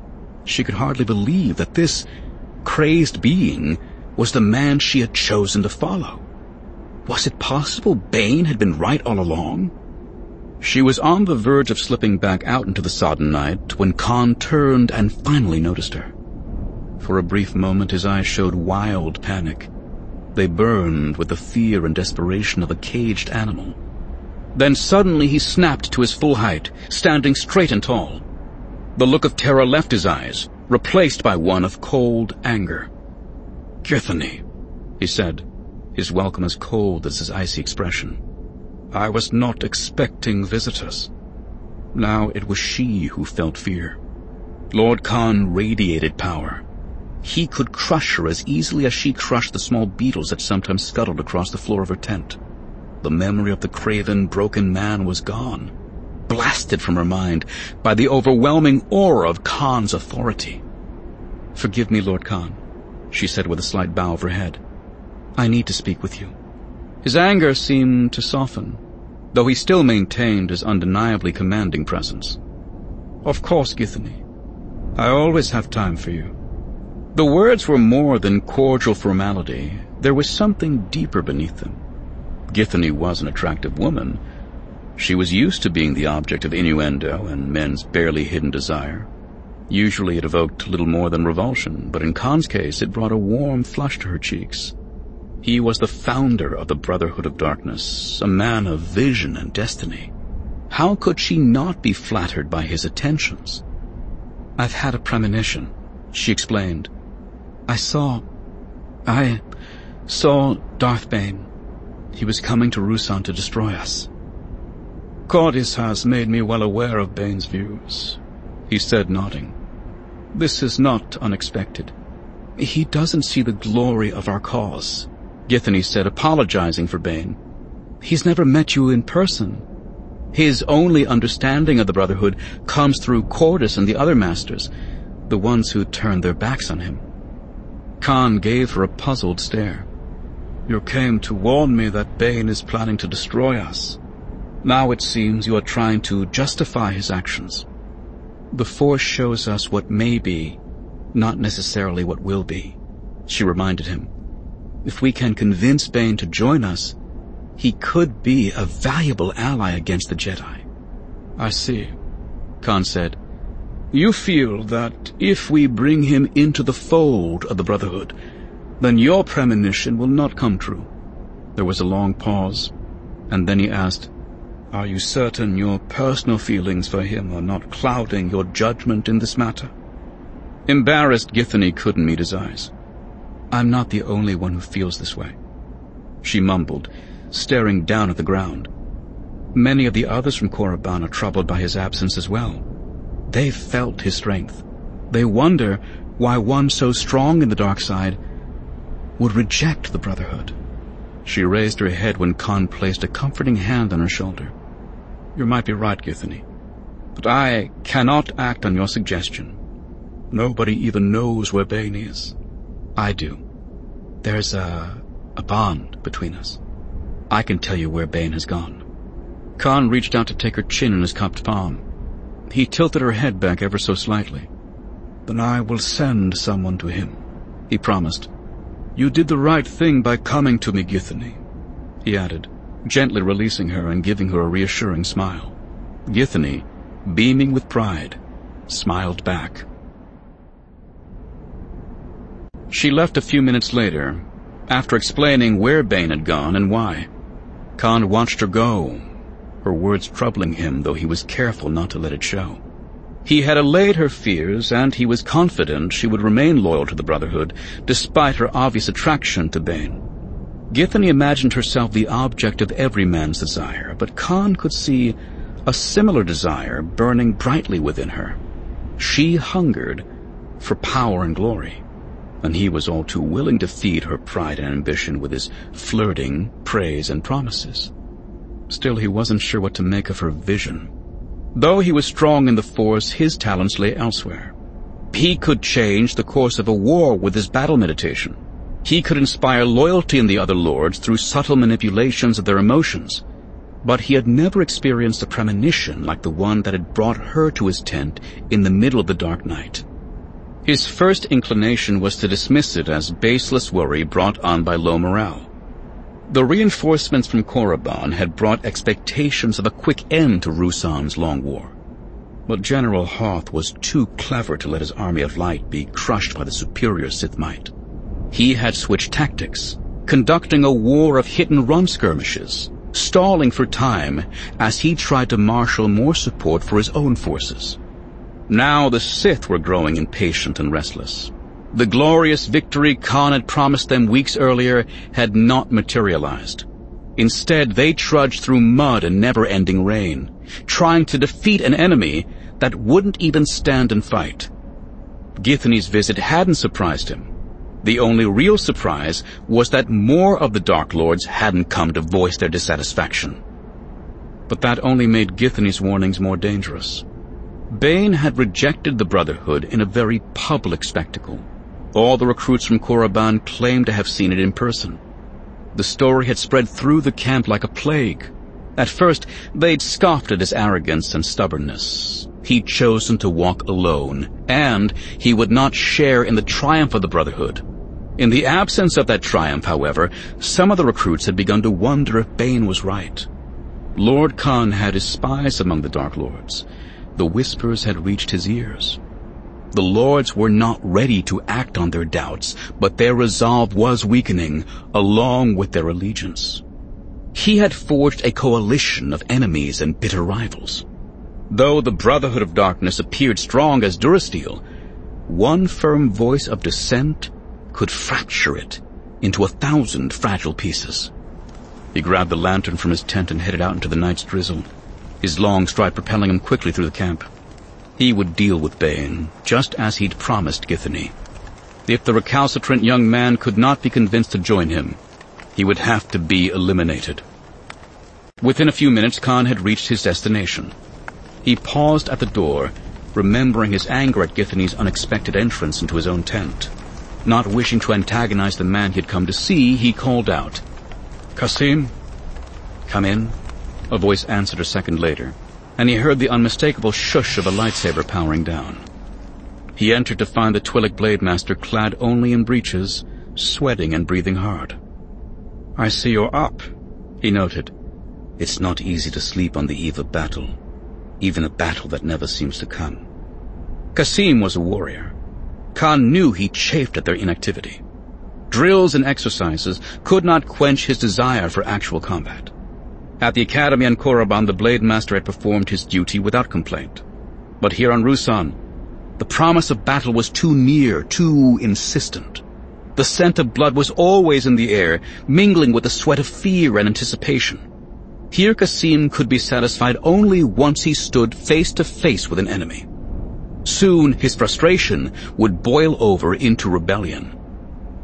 She could hardly believe that this crazed being was the man she had chosen to follow. Was it possible Bane had been right all along? She was on the verge of slipping back out into the sodden night when Khan turned and finally noticed her. For a brief moment his eyes showed wild panic. They burned with the fear and desperation of a caged animal. Then suddenly he snapped to his full height, standing straight and tall. The look of terror left his eyes, replaced by one of cold anger. "Githany," he said, his welcome as cold as his icy expression. "I was not expecting visitors." Now it was she who felt fear. Lord Khan radiated power. He could crush her as easily as she crushed the small beetles that sometimes scuttled across the floor of her tent. The memory of the craven, broken man was gone, blasted from her mind by the overwhelming aura of Khan's authority. "Forgive me, Lord Khan," she said with a slight bow of her head. "I need to speak with you." His anger seemed to soften, though he still maintained his undeniably commanding presence. "Of course, Githany. I always have time for you." The words were more than cordial formality. There was something deeper beneath them. Githany was an attractive woman. She was used to being the object of innuendo and men's barely hidden desire. Usually it evoked little more than revulsion, but in Khan's case it brought a warm flush to her cheeks. He was the founder of the Brotherhood of Darkness, a man of vision and destiny. How could she not be flattered by his attentions? "I've had a premonition," she explained. I saw Darth Bane. He was coming to Ruusan to destroy us." "Cordis has made me well aware of Bane's views," he said, nodding. "This is not unexpected." "He doesn't see the glory of our cause," Githany said, apologizing for Bane. "He's never met you in person. His only understanding of the Brotherhood comes through Cordis and the other masters, the ones who turned their backs on him." Khan gave her a puzzled stare. "You came to warn me that Bane is planning to destroy us. Now it seems you are trying to justify his actions." "The Force shows us what may be, not necessarily what will be," she reminded him. "If we can convince Bane to join us, he could be a valuable ally against the Jedi." "I see," Khan said. "You feel that if we bring him into the fold of the Brotherhood, then your premonition will not come true." There was a long pause, and then he asked, "Are you certain your personal feelings for him are not clouding your judgment in this matter?" Embarrassed, Githany couldn't meet his eyes. "I'm not the only one who feels this way," she mumbled, staring down at the ground. "Many of the others from Korriban are troubled by his absence as well. They've felt his strength. They wonder why one so strong in the dark side would reject the Brotherhood." She raised her head when Khan placed a comforting hand on her shoulder. "You might be right, Githany, but I cannot act on your suggestion. Nobody even knows where Bane is. I do. There's a bond between us. I can tell you where Bane has gone." Khan reached out to take her chin in his cupped palm. He tilted her head back ever so slightly. "Then I will send someone to him," he promised. "You did the right thing by coming to me, Githany," he added, gently releasing her and giving her a reassuring smile. Githany, beaming with pride, smiled back. She left a few minutes later, after explaining where Bane had gone and why. Khan watched her go, her words troubling him, though he was careful not to let it show. He had allayed her fears, and he was confident she would remain loyal to the Brotherhood, despite her obvious attraction to Bane. Githany imagined herself the object of every man's desire, but Khan could see a similar desire burning brightly within her. She hungered for power and glory, and he was all too willing to feed her pride and ambition with his flirting, praise, and promises. Still, he wasn't sure what to make of her vision. Though he was strong in the Force, his talents lay elsewhere. He could change the course of a war with his battle meditation. He could inspire loyalty in the other lords through subtle manipulations of their emotions. But he had never experienced a premonition like the one that had brought her to his tent in the middle of the dark night. His first inclination was to dismiss it as baseless worry brought on by low morale. The reinforcements from Korriban had brought expectations of a quick end to Ruusan's long war. But General Hoth was too clever to let his army of light be crushed by the superior Sith might. He had switched tactics, conducting a war of hit-and-run skirmishes, stalling for time as he tried to marshal more support for his own forces. Now the Sith were growing impatient and restless. The glorious victory Khan had promised them weeks earlier had not materialized. Instead, they trudged through mud and never-ending rain, trying to defeat an enemy that wouldn't even stand and fight. Githany's visit hadn't surprised him. The only real surprise was that more of the Dark Lords hadn't come to voice their dissatisfaction. But that only made Githany's warnings more dangerous. Bane had rejected the Brotherhood in a very public spectacle. All the recruits from Korriban claimed to have seen it in person. The story had spread through the camp like a plague. At first, they'd scoffed at his arrogance and stubbornness. He'd chosen to walk alone, and he would not share in the triumph of the Brotherhood. In the absence of that triumph, however, some of the recruits had begun to wonder if Bane was right. Lord Khan had his spies among the Dark Lords. The whispers had reached his ears. The Lords were not ready to act on their doubts, but their resolve was weakening, along with their allegiance. He had forged a coalition of enemies and bitter rivals. Though the Brotherhood of Darkness appeared strong as Durasteel, one firm voice of dissent could fracture it into 1,000 fragile pieces. He grabbed the lantern from his tent and headed out into the night's drizzle, his long stride propelling him quickly through the camp. He would deal with Bane, just as he'd promised Githany. If the recalcitrant young man could not be convinced to join him, he would have to be eliminated. Within a few minutes, Khan had reached his destination. He paused at the door, remembering his anger at Githany's unexpected entrance into his own tent. Not wishing to antagonize the man he had come to see, he called out, "Qasim?" "Come in," a voice answered a second later, and he heard the unmistakable shush of a lightsaber powering down. He entered to find the Twi'lek Blade Master clad only in breeches, sweating and breathing hard. "I see you're up," he noted. "It's not easy to sleep on the eve of battle, even a battle that never seems to come." Qasim was a warrior. Khan knew he chafed at their inactivity. Drills and exercises could not quench his desire for actual combat. At the Academy on Korriban, the Blade Master had performed his duty without complaint. But here on Ruusan, the promise of battle was too near, too insistent. The scent of blood was always in the air, mingling with the sweat of fear and anticipation. Here Qasim could be satisfied only once he stood face to face with an enemy. Soon his frustration would boil over into rebellion.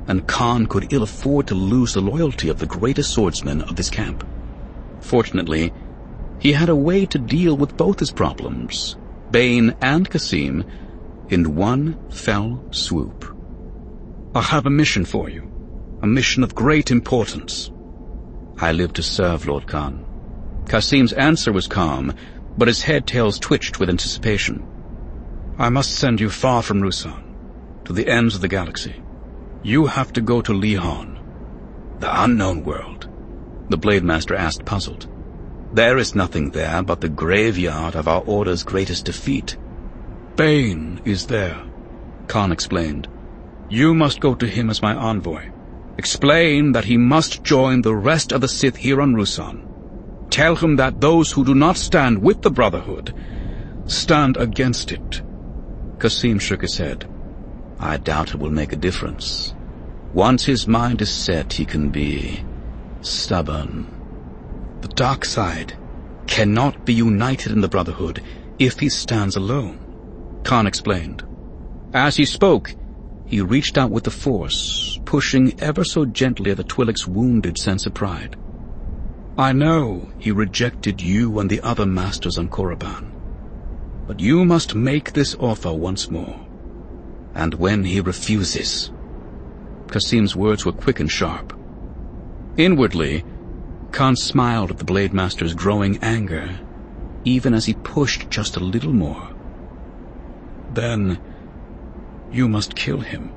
and Khan could ill afford to lose the loyalty of the greatest swordsman of his camp. Fortunately, he had a way to deal with both his problems, Bane and Qasim, in one fell swoop. I have a mission for you, a mission of great importance. I live to serve, Lord Khan. Qasim's answer was calm, but his head-tails twitched with anticipation. I must send you far from Ruusan, to the ends of the galaxy. You have to go to Lihon, the unknown world. The Blade Master asked, puzzled. There is nothing there but the graveyard of our Order's greatest defeat. Bane is there, Khan explained. You must go to him as my envoy. Explain that he must join the rest of the Sith here on Ruusan. Tell him that those who do not stand with the Brotherhood stand against it. Qasim shook his head. I doubt it will make a difference. Once his mind is set, he can be stubborn. The dark side cannot be united in the Brotherhood if he stands alone, Khan explained. As he spoke, he reached out with the Force, pushing ever so gently at the Twi'lek's wounded sense of pride. I know he rejected you and the other masters on Korriban, but you must make this offer once more. And when he refuses? Qasim's words were quick and sharp. Inwardly, Khan smiled at the Blade Master's growing anger, even as he pushed just a little more. Then you must kill him.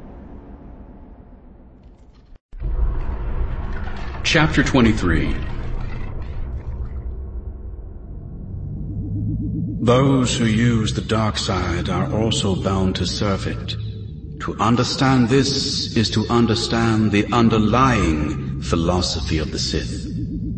Chapter 23. Those who use the dark side are also bound to serve it. To understand this is to understand the underlying philosophy of the Sith.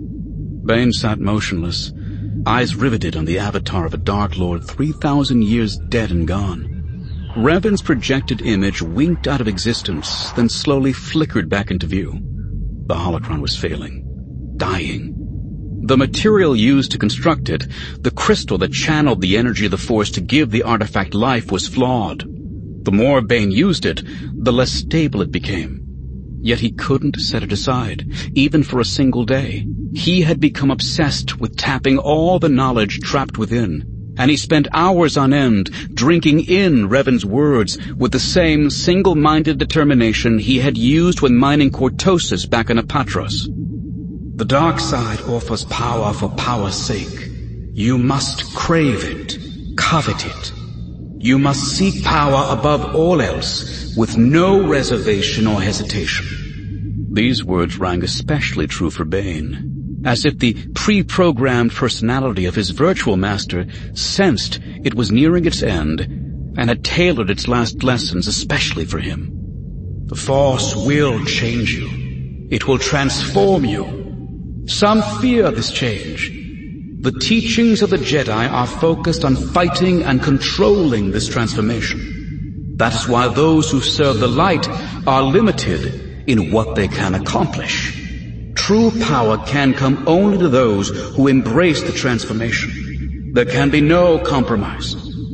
Bane sat motionless, eyes riveted on the avatar of a Dark Lord 3,000 years dead and gone. Revan's projected image winked out of existence, then slowly flickered back into view. The holocron was failing, dying. The material used to construct it, the crystal that channeled the energy of the Force to give the artifact life, was flawed. The more Bane used it, the less stable it became. Yet he couldn't set it aside, even for a single day. He had become obsessed with tapping all the knowledge trapped within, and he spent hours on end drinking in Revan's words with the same single-minded determination he had used when mining Cortosis back on Apatros. The dark side offers power for power's sake. You must crave it, covet it. You must seek power above all else, with no reservation or hesitation. These words rang especially true for Bane, as if the pre-programmed personality of his virtual master sensed it was nearing its end and had tailored its last lessons especially for him. The Force will change you. It will transform you. Some fear this change. The teachings of the Jedi are focused on fighting and controlling this transformation. That is why those who serve the light are limited in what they can accomplish. True power can come only to those who embrace the transformation. There can be no compromise.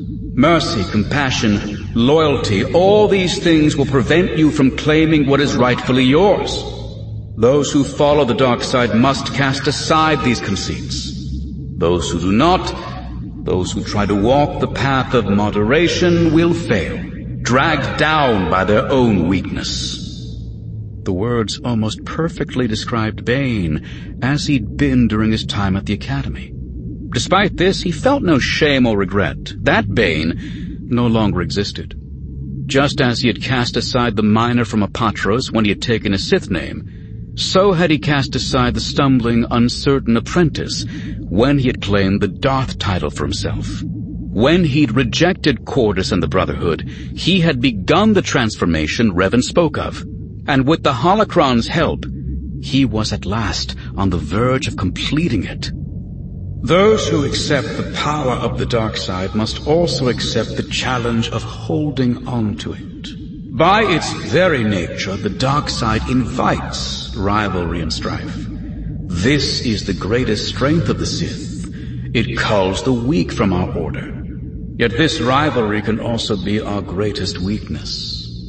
Mercy, compassion, loyalty, all these things will prevent you from claiming what is rightfully yours. Those who follow the dark side must cast aside these conceits. Those who do not, those who try to walk the path of moderation, will fail, dragged down by their own weakness. The words almost perfectly described Bane as he'd been during his time at the Academy. Despite this, he felt no shame or regret. That Bane no longer existed. Just as he had cast aside the miner from Apatros when he had taken a Sith name, so had he cast aside the stumbling, uncertain apprentice when he had claimed the Darth title for himself. When he'd rejected Qordis and the Brotherhood, he had begun the transformation Revan spoke of, and with the holocron's help, he was at last on the verge of completing it. Those who accept the power of the dark side must also accept the challenge of holding on to it. By its very nature, the dark side invites rivalry and strife. This is the greatest strength of the Sith. It culls the weak from our order. Yet this rivalry can also be our greatest weakness.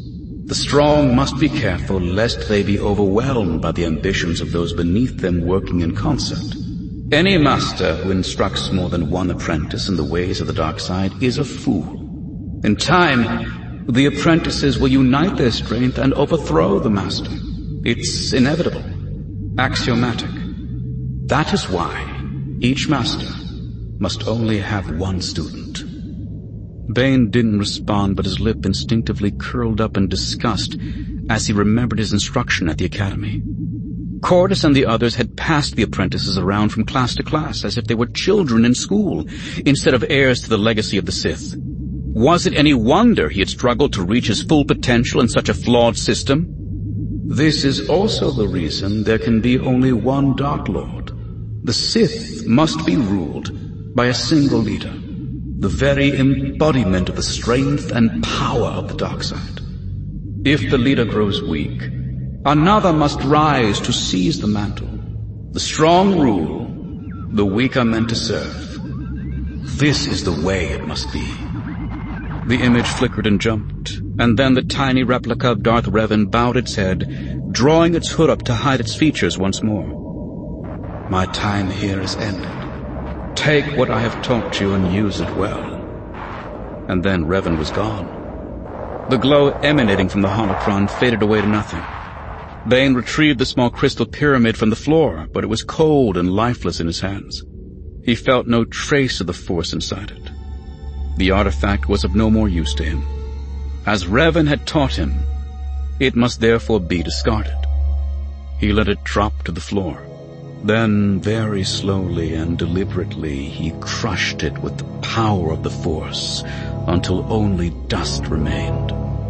The strong must be careful lest they be overwhelmed by the ambitions of those beneath them working in concert. Any master who instructs more than one apprentice in the ways of the dark side is a fool. In time, the apprentices will unite their strength and overthrow the master. It's inevitable, axiomatic. That is why each master must only have one student. Bane didn't respond, but his lip instinctively curled up in disgust as he remembered his instruction at the academy. Cordis and the others had passed the apprentices around from class to class as if they were children in school, instead of heirs to the legacy of the Sith. Was it any wonder he had struggled to reach his full potential in such a flawed system? This is also the reason there can be only one Dark Lord. The Sith must be ruled by a single leader, the very embodiment of the strength and power of the dark side. If the leader grows weak, another must rise to seize the mantle. The strong rule, the weak are meant to serve. This is the way it must be. The image flickered and jumped, and then the tiny replica of Darth Revan bowed its head, drawing its hood up to hide its features once more. My time here is ended. Take what I have taught you and use it well. And then Revan was gone. The glow emanating from the holocron faded away to nothing. Bane retrieved the small crystal pyramid from the floor, but it was cold and lifeless in his hands. He felt no trace of the Force inside it. The artifact was of no more use to him. As Revan had taught him, it must therefore be discarded. He let it drop to the floor. Then, very slowly and deliberately, he crushed it with the power of the Force until only dust remained.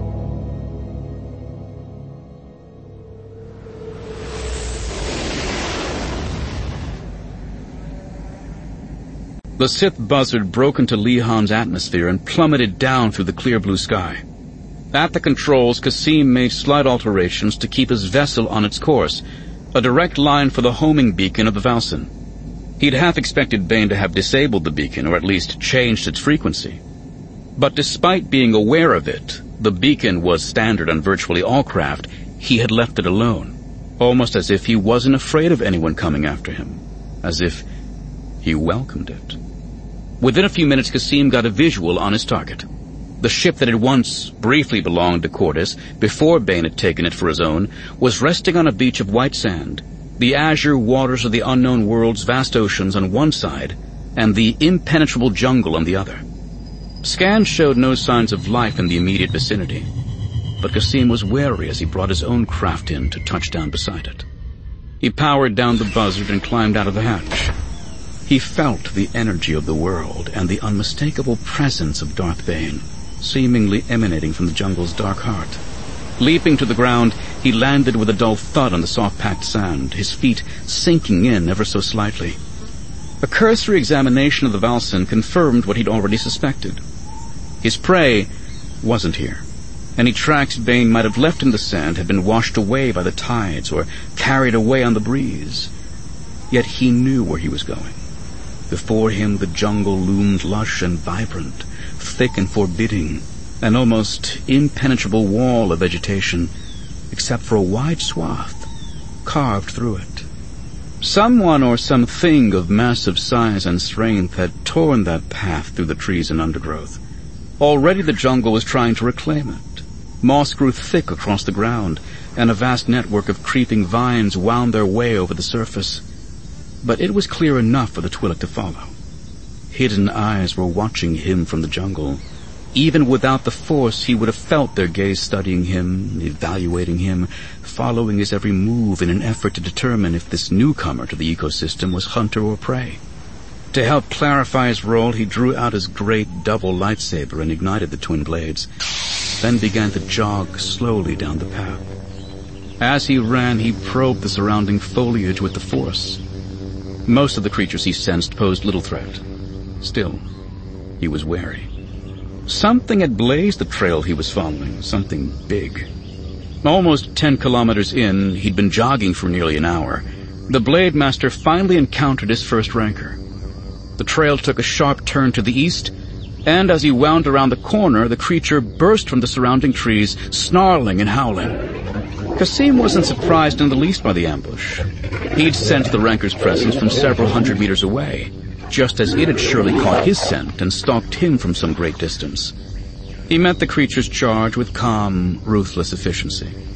The Sith buzzard broke into Lihan's atmosphere and plummeted down through the clear blue sky. At the controls, Kasim made slight alterations to keep his vessel on its course, a direct line for the homing beacon of the Valsen. He'd half expected Bane to have disabled the beacon, or at least changed its frequency. But despite being aware of it, the beacon was standard on virtually all craft. He had left it alone, almost as if he wasn't afraid of anyone coming after him, as if he welcomed it. Within a few minutes, Kasim got a visual on his target. The ship that had once briefly belonged to Cordis, before Bane had taken it for his own, was resting on a beach of white sand, the azure waters of the unknown world's vast oceans on one side, and the impenetrable jungle on the other. Scans showed no signs of life in the immediate vicinity, but Kasim was wary as he brought his own craft in to touch down beside it. He powered down the buzzard and climbed out of the hatch. He felt the energy of the world and the unmistakable presence of Darth Bane, seemingly emanating from the jungle's dark heart. Leaping to the ground, he landed with a dull thud on the soft-packed sand, his feet sinking in ever so slightly. A cursory examination of the Valsen confirmed what he'd already suspected. His prey wasn't here. Any tracks Bane might have left in the sand had been washed away by the tides or carried away on the breeze. Yet he knew where he was going. Before him the jungle loomed lush and vibrant, thick and forbidding, an almost impenetrable wall of vegetation, except for a wide swath carved through it. Someone or something of massive size and strength had torn that path through the trees and undergrowth. Already the jungle was trying to reclaim it. Moss grew thick across the ground, and a vast network of creeping vines wound their way over the surface. But it was clear enough for the Twi'lek to follow. Hidden eyes were watching him from the jungle. Even without the Force, he would have felt their gaze studying him, evaluating him, following his every move in an effort to determine if this newcomer to the ecosystem was hunter or prey. To help clarify his role, he drew out his great double lightsaber and ignited the twin blades, then began to jog slowly down the path. As he ran, he probed the surrounding foliage with the Force. Most of the creatures he sensed posed little threat. Still, he was wary. Something had blazed the trail he was following, something big. Almost 10 kilometers in, he'd been jogging for nearly an hour. The Blade Master finally encountered his first rancor. The trail took a sharp turn to the east, And as he wound around the corner, the creature burst from the surrounding trees, snarling and howling. Kasim wasn't surprised in the least by the ambush. He'd sensed the ranker's presence from several hundred meters away, just as it had surely caught his scent and stalked him from some great distance. He met the creature's charge with calm, ruthless efficiency.